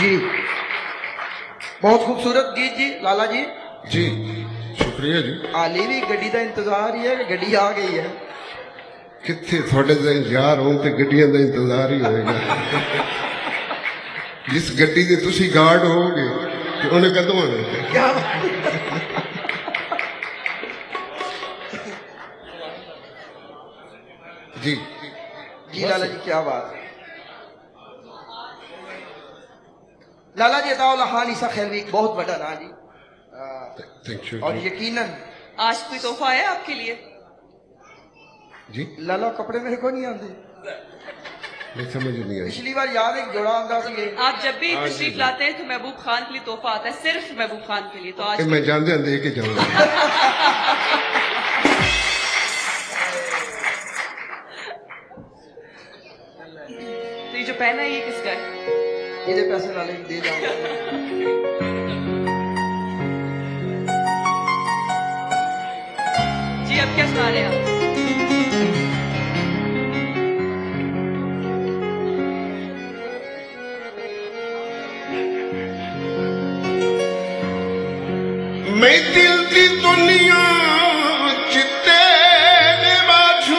जी बहुत खूबसूरत गीत जी लाला जी। जी शुक्रिया जी। हाली भी गड्डी का इंतजार ही है कि गड्डी आ गई है? कितने थोड़े यार हो तो गड्डियां का इंतजार ही होएगा। जिस गड्डी के तुसी गार्ड होगे तो उन्हें कदों आने। क्या जी जी लाला जी क्या बात है। लाला जी अताउल्लाह खान ईसा खैलवी बहुत बड़ा ना जी। Thank you. और यकीनन आज कोई तोहफा है आपके लिए? जी लाला कपड़े मेरे को नहीं आते। नहीं समझ नहीं आई। पिछली बार याद है जोड़ा आंदा सी। आप जब भी तशरीफ लाते हैं तो महबूब खान के लिए तोहफा आता है, सिर्फ महबूब खान के लिए। तो आज मैं जानते दे के जाऊंगा। तो ये जो पहना है ये किसका है? ये पैसे लाले दे जाऊंगा। जी अब क्या सुना रहे हैं आप? मैं दिल की दुनिया चित्ते बाजू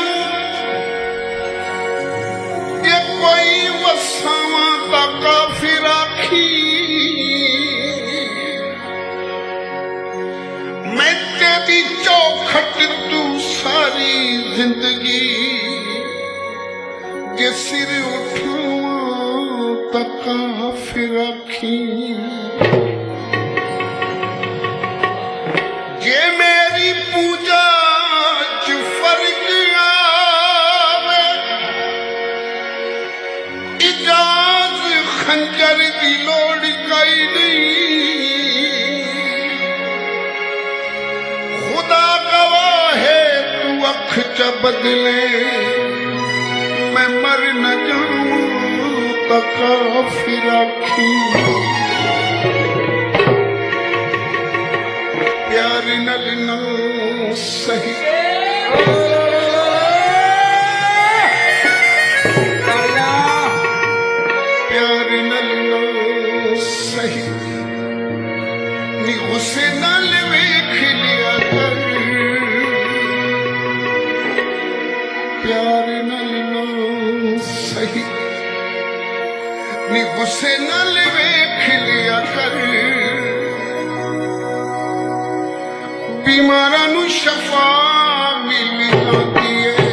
ये कोई वसावा का काफिर आखी मैं तेरी चौखट तू सारी जिंदगी जे सिर उठूं तो काफिर आखी ये मेरी पूजा च फर्क आवे इजाज खंजर की लोड़ कई नहीं खुदा गवाह है तू अख च बदले मैं मर न जाऊं तो काफिर आखी प्यार नल न सही प्यार नल न सही नी गुस्से नाल वेख लिया कर प्यार नल न सही नी गुस्से नाल वेख लिया कर बीमारां नूं शफा मिल जाती है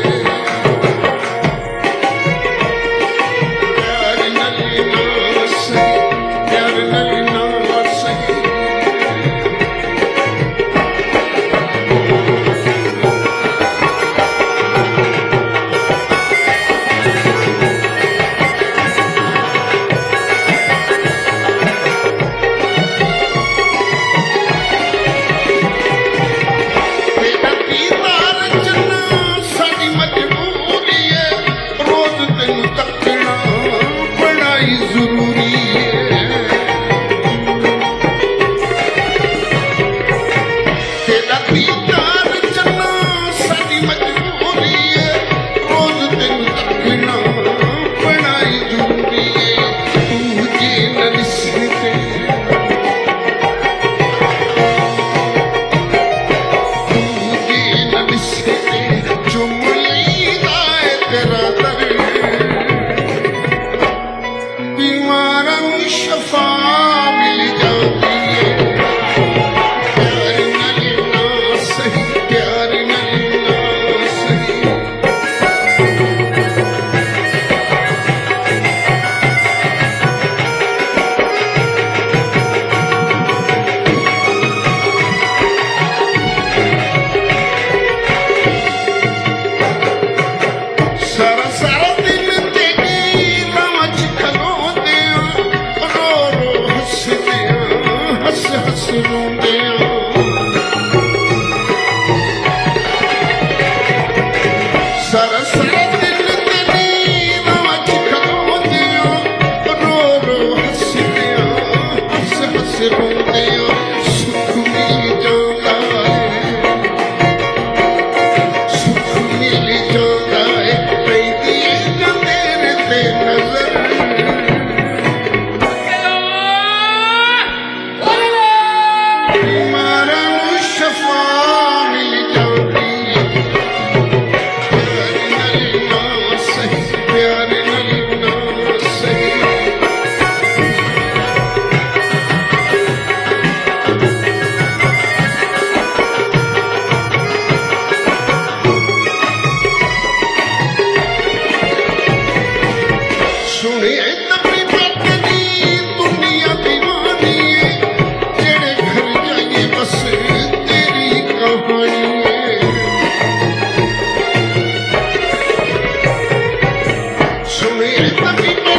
प्यार नाल ना सही प्यार नाल ना सही सुने तभी पटनी दुनिया दीवानी है, जेड़े घर जाइए बस तेरी कहानी है। सुने तभी